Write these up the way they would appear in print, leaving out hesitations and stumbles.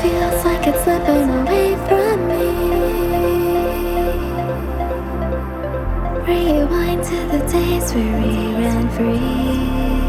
feels like it's slipping away from me. Rewind to the days where we ran free.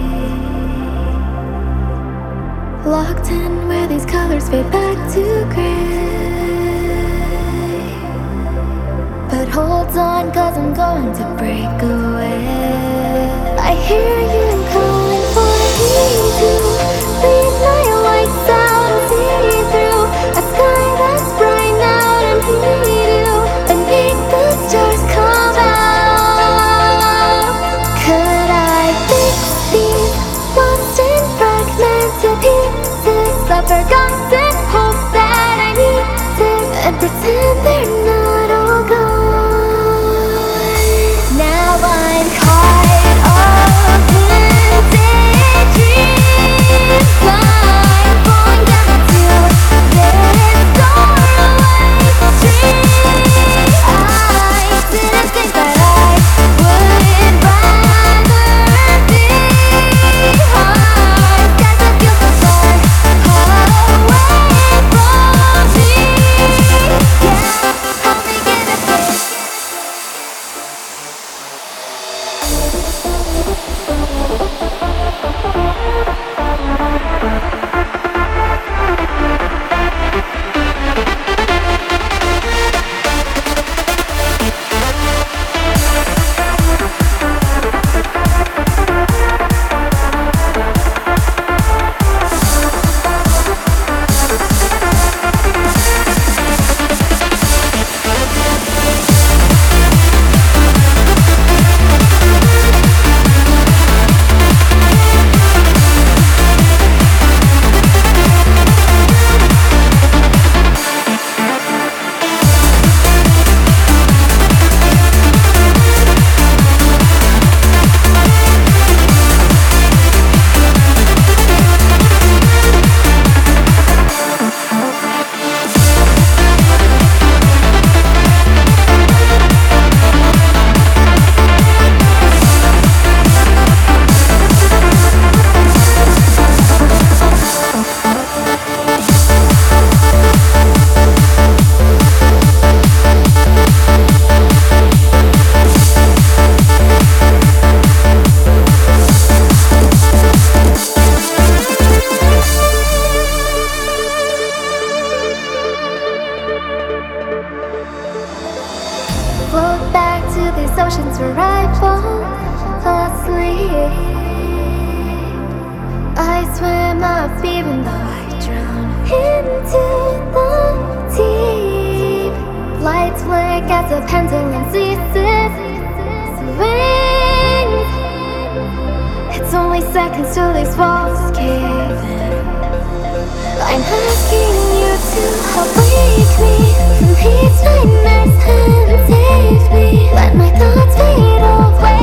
Locked in where these colors fade back to gray. But hold on, cause I'm going to break away. I hear you calling for me to leave my lights out and see through a sky that's bright out and heat you and make the stars come out. Could I fix these lost and fragmented pieces of forgotten hope that I needed and pretend they're not all gone? Now I'm caught up in daydreams, I'm falling down to this doorway street. I didn't think that I would rather be hard. Skies that feel so far away from me. Yeah, I'll make it a thing. Float back to these oceans where I fall asleep. I swim up even though I drown into the deep. Lights flick as the pendulum ceases swings. It's only seconds till these walls cave in. I'm asking you to awake me from these nightmares and save me. Let my thoughts fade away.